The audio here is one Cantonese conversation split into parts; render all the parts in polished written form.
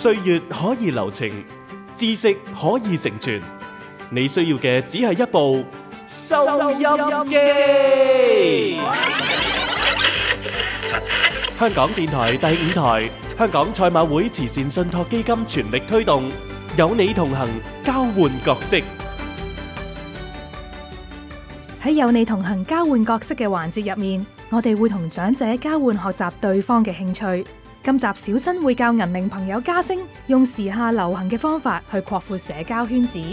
歲月可以留情，知識可以成全。你需要嘅只係一部收音機。香港電台第5台，香港賽馬會慈善信託基金全力推動，有你同行，交換角色。 喺有你同行交換角色嘅環節入面，我哋會同長者交換學習對方嘅興趣。今集小新會教銀齡朋友嘉星用時下流行嘅方法去擴闊社交圈子。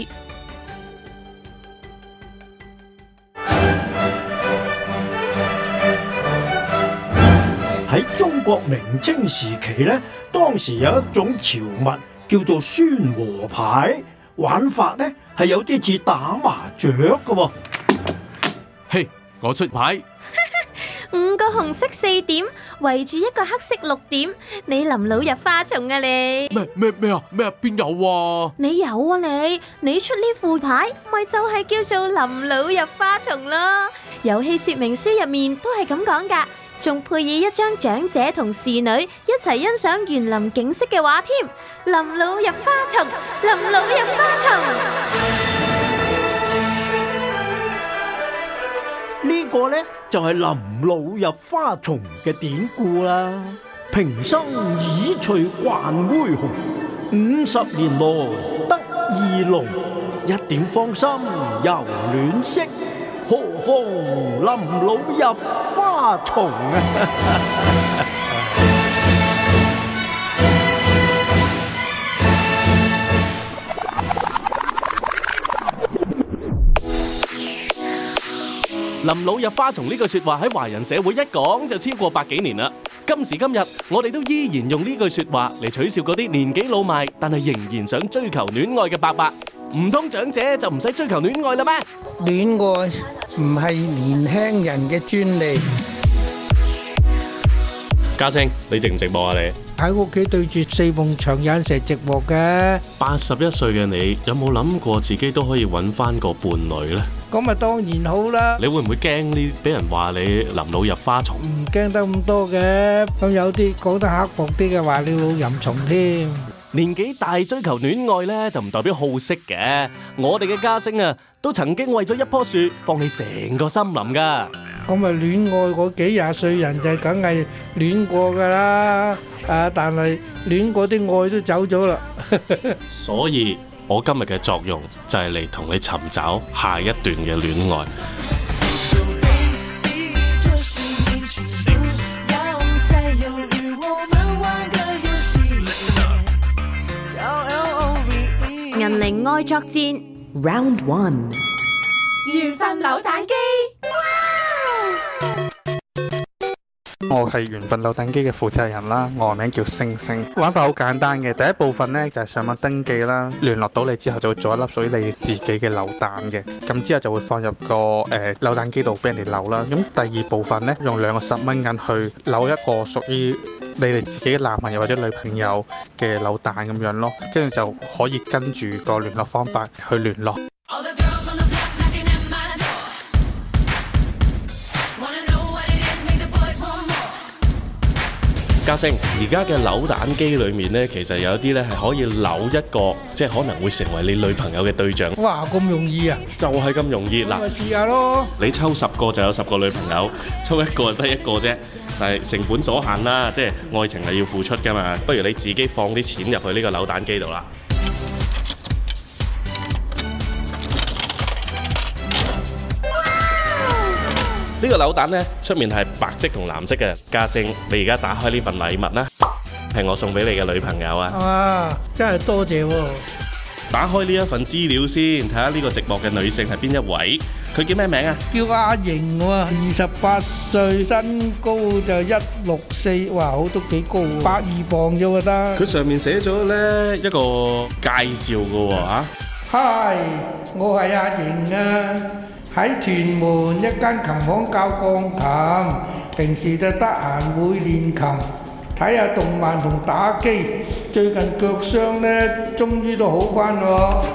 喺中國明清時期咧，當時有一種潮物叫做宣和牌，玩法咧係有啲似打麻雀㗎喎。 嘿，我出牌。 5個紅色4點圍住一個黑色6點，你臨老入花叢啊你！ 咩啊？邊有啊？ 你有啊你出呢副牌，咪就係叫做臨老入花叢咯。遊戲說明書入面都係咁講噶，仲配以一張長者同侍女一齊欣賞園林景色嘅畫添。臨老入花叢，臨老入花叢。 呢個呢，就係臨老入花叢嘅典故啦。平生已除還灰紅，50年來得意濃。一點芳心又暖色，何況臨老入花叢啊！ 臨老入花叢呢句說話喺華人社會一講就超過100幾年啦。今時今日，我哋都依然用呢句說話嚟取笑嗰啲年紀老邁但係仍然想追求戀愛嘅伯伯。唔通長者就唔使追求戀愛啦咩？ 戀愛唔係年輕人嘅專利。 嘉星，你直唔直播啊？你喺屋企對住4埲牆有陣時直播嘅。 81歲嘅你，有冇諗過自己都可以揾翻個伴侶呢？ 咁咪當然好啦。 你會唔會驚呢？俾人話你臨老入花叢？ 唔驚得咁多嘅，咁有啲講得刻薄啲嘅話，你老淫蟲添。 年紀大追求戀愛呢，就唔代表好色嘅。我哋嘅嘉星啊，都曾經為咗一棵樹放棄成個森林噶。 咁咪戀愛嗰幾廿歲人就梗係戀過噶啦，但係戀過啲愛都走咗啦。 所以我今日嘅作用就係嚟同你尋找下一段嘅戀愛。 銀齡愛作戰 Round 1， 緣分扭蛋機。 我係緣分扭蛋機嘅負責人啦，我名叫星星。玩法好簡單嘅，第一部分呢就係上網登記啦，聯絡到你之後就會做一粒屬於你自己嘅扭蛋嘅，咁之後就會放入個扭蛋機度俾人哋扭啦。咁第二部分呢，用2個10蚊銀去扭一個屬於你哋自己男朋友或者女朋友嘅扭蛋咁樣咯，跟住就可以跟住個聯絡方法去聯絡。 嘉星，而家嘅扭蛋機裏面呢，其實有啲呢係可以扭一個，即係可能會成為你女朋友嘅對象。 哇，咁容易啊！ 就係咁容易嗱， 咪試下咯。 你抽10個就有10個女朋友，抽1個就得1個啫。但係成本所限啦，即係愛情係要付出噶嘛。不如你自己放啲錢入去呢個扭蛋機度啦。呢個扭蛋呢，出面係白色同藍色嘅。嘉星，你而家打開呢份禮物啦，係我送俾你嘅女朋友啊！ 哇，真係多謝喎！ 打開呢一份資料先，睇下呢個直播嘅女性係邊一位？佢叫咩名啊？ 叫阿瑩喎，28歲，身高就164，哇，好都幾高喎，120磅啫喎得。 佢上面寫咗呢一個介紹嘅喎嚇。 嗨，我係阿瑩啊！喺屯門一間琴行教鋼琴，平時就得閒會練琴，睇下動漫同打機。最近腳傷呢，終於都好返喎。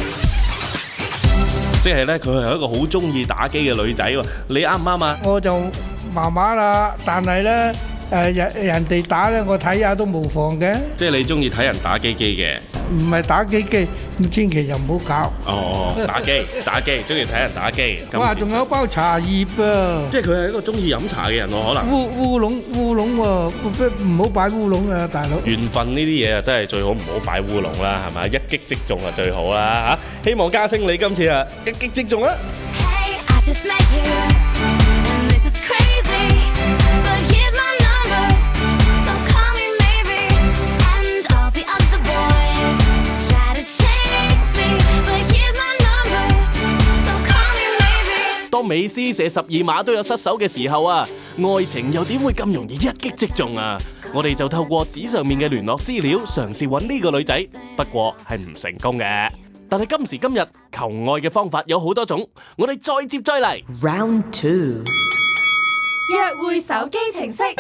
即係呢，佢係一個好中意打機嘅女仔喎。你啱唔啱啊？ 我就麻麻啦，但係呢， 人哋打咧，我睇下都無妨嘅， 即係你中意睇人打機機嘅。 唔係打機機，咁千祈又唔好搞。 哦，打機，中意睇人打機。 哇，仲有包茶葉啊！ 即係佢係一個中意飲茶嘅人喎，可能。 烏龍喎，唔好擺烏龍啊，大佬。 緣分呢啲嘢啊，真係最好唔好擺烏龍啦，係咪？一擊即中啊，最好啦嚇！希望嘉星你今次啊一擊即中啦！ Hey, I just met you, and this is crazy, but here's my number, so call me maybe. And all the other boys try to chase me, but here's my number, so call me maybe. 當美斯射12碼都有失手嘅時候啊，愛情又點會咁容易一擊即中啊？我哋就透過紙上面嘅聯絡資料，嘗試揾呢個女仔，不過係唔成功嘅。但係今時今日求愛嘅方法有好多種，我哋再接再厲。 Round 2， 約會手機程式。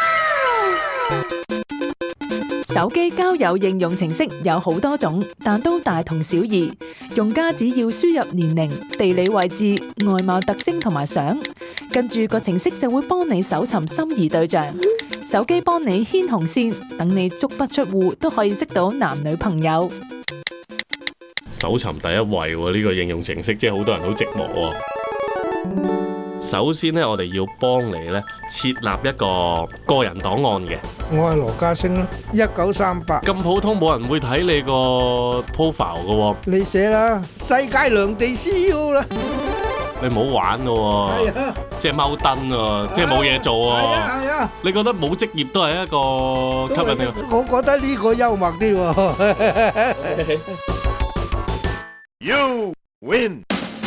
手機交友應用程式有好多種，但都大同小異。用家只要輸入年齡、地理位置、外貌特徵同埋相，跟住個程式就會幫你搜尋心儀對象。手機幫你牽紅線，等你足不出戶都可以識到男女朋友。 搜尋第一位喎，呢個應用程式即係好多人好寂寞喎。首先呢，我哋要幫你呢設立一個個人檔案嘅。 我係羅家星啦，1938。 咁普通冇人會睇你個 profile 嘅喎。 你寫啦，世界良地 CEO 啦。 你唔好玩咯喎，即係踎燈喎，即係冇嘢做喎。 係啊， 你覺得冇職業都係一個吸引你？ 我覺得呢個幽默啲喎。 You win。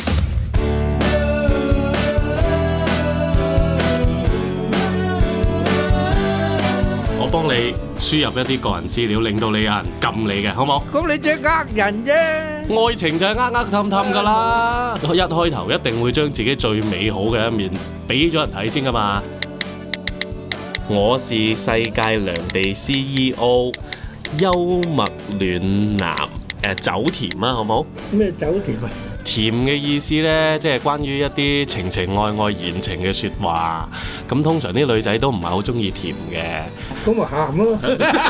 我幫你輸入一啲個人資料，令到你有人撳你嘅，好冇？ 咁你即係呃人啫。 愛情就係呃氹氹噶啦，一開頭一定會將自己最美好嘅一面俾咗人睇先噶嘛。我是世界良地 CEO， 幽默暖男，酒甜啊，好冇？ 咩酒甜啊？ 甜嘅意思呢，即係關於一啲情情愛愛言情嘅説話。咁通常啲女仔都唔係好中意甜嘅。 咁咪鹹咯。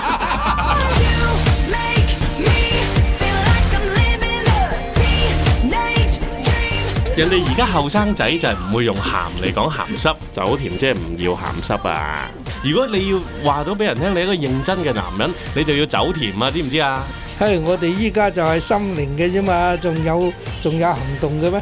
人哋而家後生仔就係唔會用鹹嚟講鹹濕，酒甜即係唔要鹹濕啊！如果你要話到俾人聽你係一個認真嘅男人，你就要酒甜啊，知唔知啊？ 係我哋依家就係心靈嘅啫嘛，仲有行動嘅咩？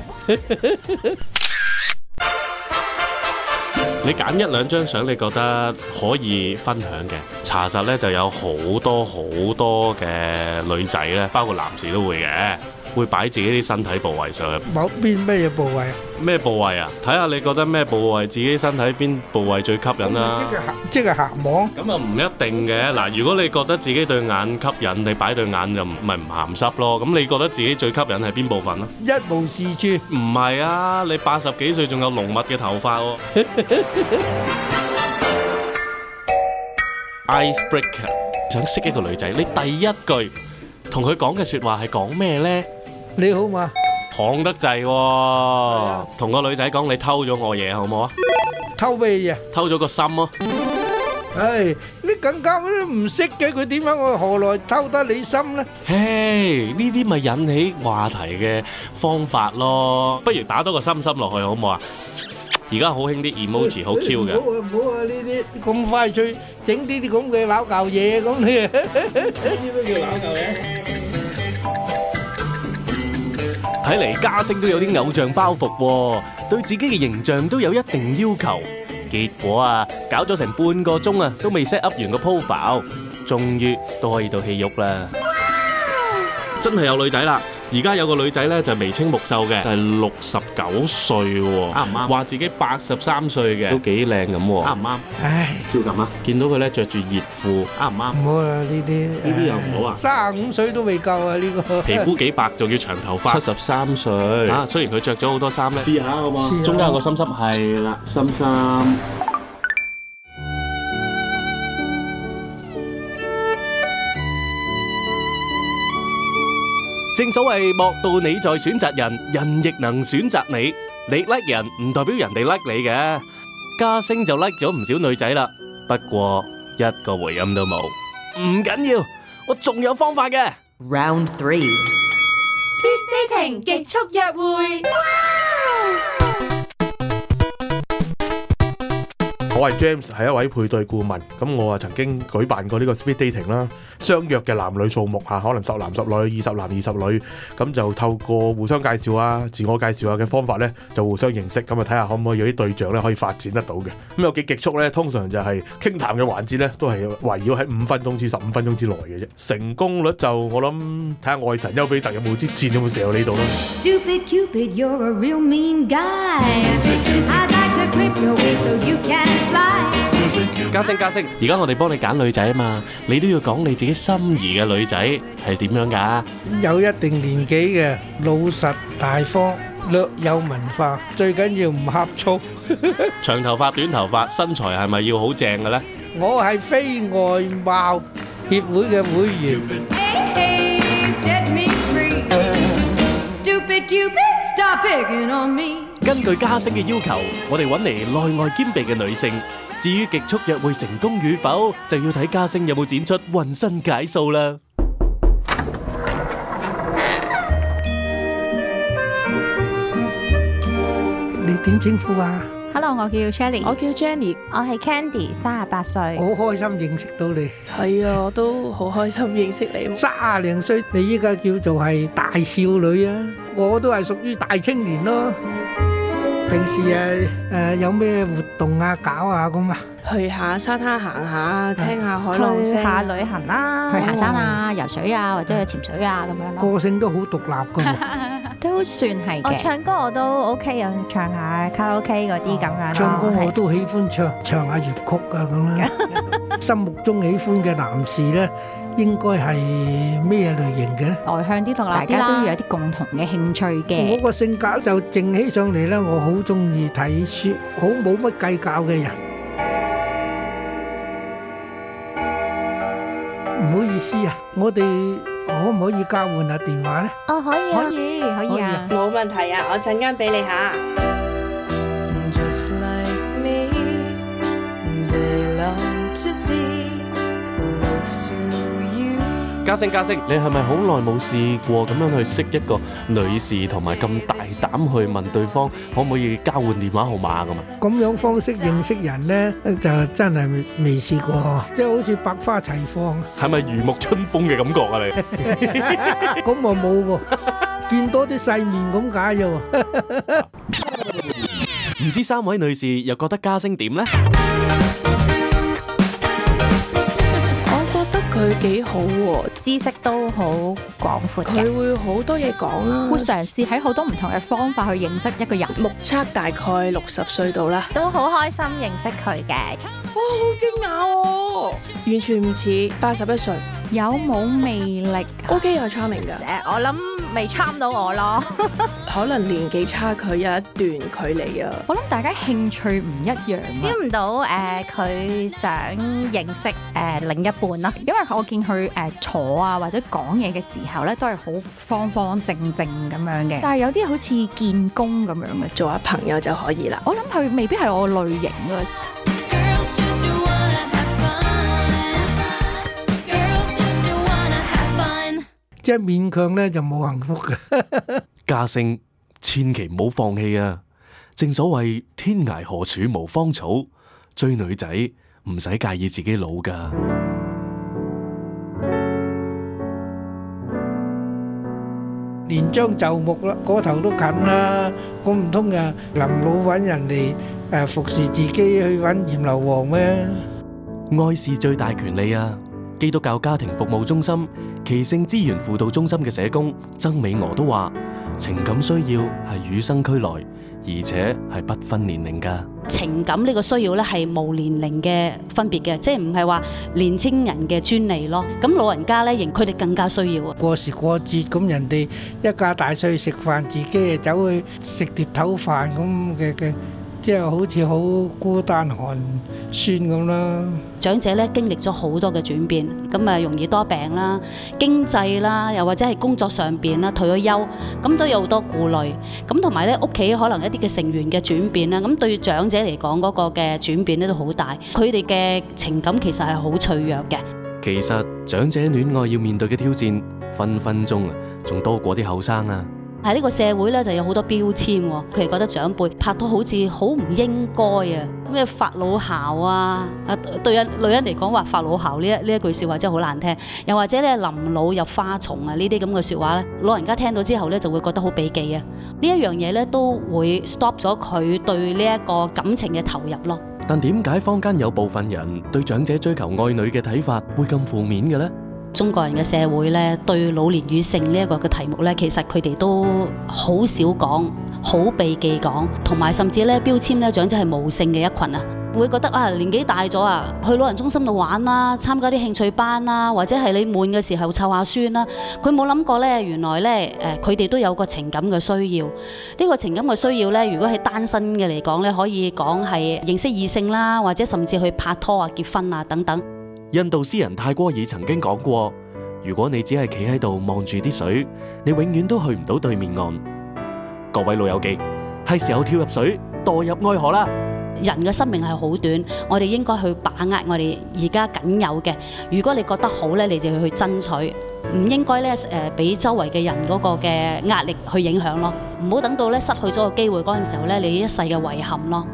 你揀一兩張相，你覺得可以分享嘅，查實咧就有好多嘅女仔咧，包括男士都會嘅，會擺自己啲身體部位上去。 某邊咩嘢部位啊？ 咩部位啊？睇下你覺得咩部位自己身體邊部位最吸引啦。 即係鹹網。 咁啊唔一定嘅。嗱，如果你覺得自己對眼吸引，你擺對眼就咪唔鹹濕咯。咁你覺得自己最吸引係邊部分啊？ 一無是處。 唔係啊，你80幾歲仲有濃密嘅頭髮喎。Icebreaker， 想識一個女仔，你第一句同佢講嘅説話係講咩呢？ 你好嘛？ 行得滯喎，同個女仔講你偷咗我嘢好唔好啊？ 偷咩嘢？ 偷咗個心咯。 唉，你更加都唔識嘅，佢點樣我何來偷得你心呢？ 嘿，呢啲咪引起話題嘅方法咯。不如打多個心心落去好唔好啊？而家好興啲 emoji 好 Q 嘅。 唔好啊！呢啲咁快脆整啲咁嘅撈舊嘢咁你，呢啲都叫撈舊嘢。 睇嚟嘉星都有啲偶像包袱喎，對自己嘅形象都有一定要求。結果啊，搞咗成半個鐘啊，都未 set up 完個 profile，終於都可以到戲肉啦。真係有女仔啦！而家有個女仔咧就眉清目秀嘅，就係69歲喎，啱唔啱？話自己83歲嘅，都幾靚咁喎，啱唔啱？ 唉， 照咁啊！見到佢咧着住熱褲，啱唔啱？ 唔好啦，呢啲又唔好啊 ！35歲都未夠啊！呢個皮膚幾白，仲要長頭髮，73歲啊！雖然佢着咗好多衫咧，試下好嘛？中間有個心心，係啦，心心。正所謂莫道你在選擇人，人亦能選擇你。你 like 人唔代表人哋 like 你嘅。嘉星就 like 咗唔少女仔啦， 不過一個回音都冇。唔緊要，我仲有方法嘅。 Round 3. Speed dating 極速約會。 我係 James，係一位配對顧問。咁我曾經舉辦過呢個 speed dating 啦，相約嘅男女數目可能10男10女、20男20女，咁就透過互相介紹啊、自我介紹啊嘅方法呢，就互相認識，咁啊睇下可唔可以有啲對象呢可以發展得到嘅。咁有幾極速呢？通常就係傾談嘅環節呢，都係圍繞喺5分鐘至15分鐘之內嘅啫。成功率就我諗睇下愛神丘比特有冇支箭有冇射到你度咯。 Stupid Cupid, you're a real mean guy. I'd like to clip your wings so you can fly. 嘉星，而家我哋幫你揀女仔啊嘛，你都要講你自己心儀嘅女仔係點樣㗎？ 有一定年紀嘅，老實大方，略有文化，最緊要唔呷醋。 長頭髮、短頭髮，身材係咪要好正嘅呢？ 我係非外貌協會嘅會員。 Hey, hey, set me free. Stupid Cupid, stop picking on me. 根據嘉星嘅要求，我哋揾嚟內外兼備嘅女性。至於極速約會成功與否，就要睇嘉星有冇展出渾身解數啦。 你點稱呼啊？ Hello， 我叫 Shelly， 我叫 Jenny， 我係 Candy， 38歲。 好開心認識到你。 係啊，我都好開心認識你。 30零歲，你依家叫做係大少女啊！我都係屬於大青年咯。平時有咩活動啊搞啊咁啊？ 去下沙灘行下，聽下海浪聲， 去下旅行啦， 去行山啊、游水啊，或者去潛水啊咁樣咯。 個性都好獨立噶喎。 都算係嘅。 我唱歌我都 OK， 有唱下卡拉 OK 嗰啲咁樣咯。 唱歌我都喜歡唱下粵曲啊咁啦。心目中喜歡嘅男士咧，應該係咩類型嘅咧？ 外向啲、獨立啲啦，大家都要有啲共同嘅興趣嘅。 我個性格就靜起上嚟咧，我好中意睇書，好冇乜計較嘅人。唔好意思啊，我哋可唔可以交換下電話咧？ 哦，可以啊， 可以啊， 冇問題啊，我陣間俾你下。 嘉星，你係咪好耐冇試過咁樣去識一個女士，同埋咁大膽去問對方可唔可以交換電話號碼㗎嘛？ 咁樣方式認識人呢，就真係未試過，即係好似百花齊放。 係咪如沐春風嘅感覺啊？你咁我冇喎，見多啲世面咁解啫喎。 唔知3位女士又覺得嘉星點呢？ 佢幾好喎， 知識都好廣闊嘅， 佢會好多嘢講啦， 會嘗試喺好多唔同嘅方法去認識一個人。 目測大概60歲到啦， 都好開心認識佢嘅。 哇，好驚訝喎，完全唔似81歲。 有冇魅力 ？OK 啊 ，charming 㗎。 我諗未參到我咯， 可能年紀差距有一段距離啊。 我諗大家興趣唔一樣啊， feel 唔到佢想認識另一半咯。 因為我見佢坐啊或者講嘢嘅時候咧，都係好方方正正咁樣嘅。但係有啲好似見工咁樣嘅， 做下朋友就可以啦。 我諗佢未必係我類型啊。 即係勉強咧就冇幸福嘅。 嘉星千祈唔好放棄啊！正所謂天涯何處無芳草，追女仔唔使介意自己老噶。 年將就木啦，嗰頭都近啦，咁唔通啊臨老揾人哋服侍自己去揾閻羅王咩？ 愛是最大權利啊！基督教家庭服務中心奇聖資源輔導中心嘅社工曾美娥都話，情感需要係與生俱來，而且係不分年齡噶。 情感呢個需要咧係無年齡嘅分別嘅，即係唔係話年青人嘅專利咯。咁老人家咧，佢哋更加需要啊。 過時過節咁，人哋一家大細去食飯，自己走去食碟頭飯咁嘅即係好似好孤單寒酸咁啦。 長者咧經歷咗好多嘅轉變，咁啊容易多病啦、經濟啦，又或者係工作上邊啦、退咗休，咁都有好多顧慮。咁同埋咧屋企可能一啲嘅成員嘅轉變啦，咁對長者嚟講嗰個嘅轉變咧都好大，佢哋嘅情感其實係好脆弱嘅。 其實長者戀愛要面對嘅挑戰，分分鐘仲多過啲後生啊！ 喺呢個社會咧就有好多標籤喎，佢哋覺得長輩拍拖好似好唔應該啊，咩發老姣啊，對女人嚟講話發老姣呢一句説話真係好難聽，又或者咧臨老入花叢啊呢啲咁嘅説話咧，老人家聽到之後咧就會覺得好避忌啊，呢一樣嘢咧都會 stop 咗佢對呢一個感情嘅投入咯。 但點解坊間有部分人對長者追求愛女嘅睇法會咁負面嘅呢？ 中國人嘅社會咧，對老年與性呢一個嘅題目咧，其實佢哋都好少講，好避忌講，同埋甚至咧標籤咧長者係無性嘅一群啊，會覺得啊年紀大咗啊，去老人中心度玩啦，參加啲興趣班啦，或者係你悶嘅時候湊下孫啦，佢冇諗過咧，原來咧佢哋都有個情感嘅需要。呢個情感嘅需要咧，如果係單身嘅嚟講咧，可以講係認識異性啦，或者甚至去拍拖啊、結婚啊等等。 印度詩人泰戈爾曾經講過，如果你只係企喺度望住啲水，你永遠都去唔到對面岸。各位老友記，係時候跳入水，墮入愛河啦！ 人嘅生命係好短，我哋應該去把握我哋而家僅有嘅。如果你覺得好咧，你就要去爭取，唔應該咧俾周圍嘅人嗰個嘅壓力去影響咯。唔好等到咧失去咗個機會嗰陣時候咧，你一世嘅遺憾咯。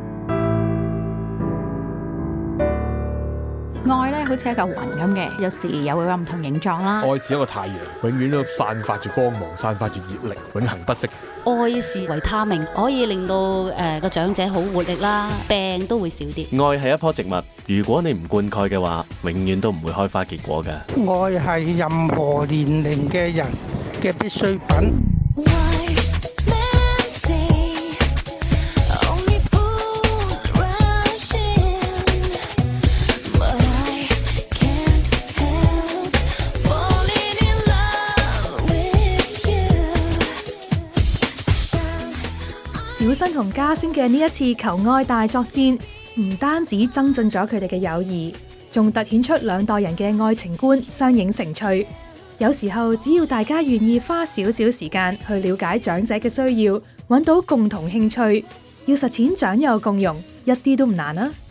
愛咧好似一嚿雲咁嘅，有時又會有唔同形狀啦。 愛似一個太陽，永遠都散發住光芒，散發住熱力，永恆不息。 愛是維他命，可以令到個長者好活力啦，病都會少啲。 愛係一棵植物，如果你唔灌溉嘅話，永遠都唔會開花結果嘅。 愛係任何年齡嘅人嘅必需品。 小新同嘉星嘅呢一次求愛大作戰，唔單止增進咗佢哋嘅友誼，仲凸顯出兩代人嘅愛情觀相映成趣。有時候只要大家願意花少少時間去了解長者嘅需要，揾到共同興趣，要實踐長幼共融，一啲都唔難啊！